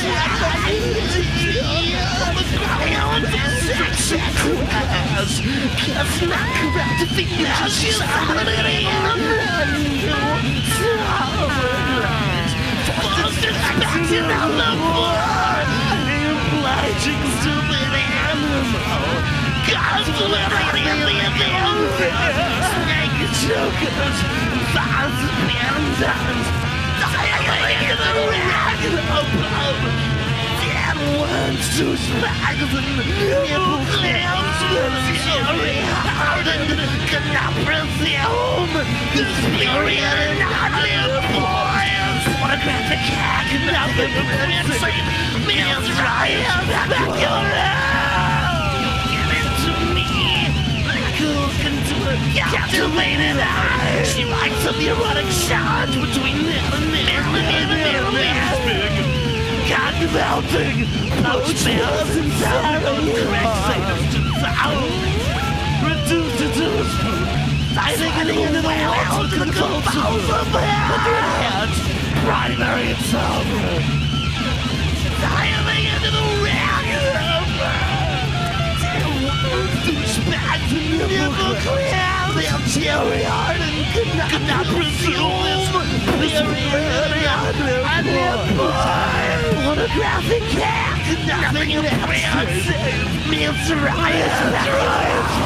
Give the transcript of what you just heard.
Jokers, fires and bandits, dialing in the ragged above. Damn worms, douchebags, and nipple clamps with fury hardened canoprasium. The spirit and outlive boys. Pornographic hack, nothing insane. Man's riot, back your ass. Give it to me. Look into her captivated eyes. She writes of the erotic charge between them and God melting, poach bells and sound of correct sailors to sound. Reduced to a spoon, sliding into the wells of the cold bowels of hell. With your hands, primary and sovereign. Diving into the ragged douchebags and nipple clamps. They'll cherry hard and could not presume. Pornographic hack, nothing in that means riot.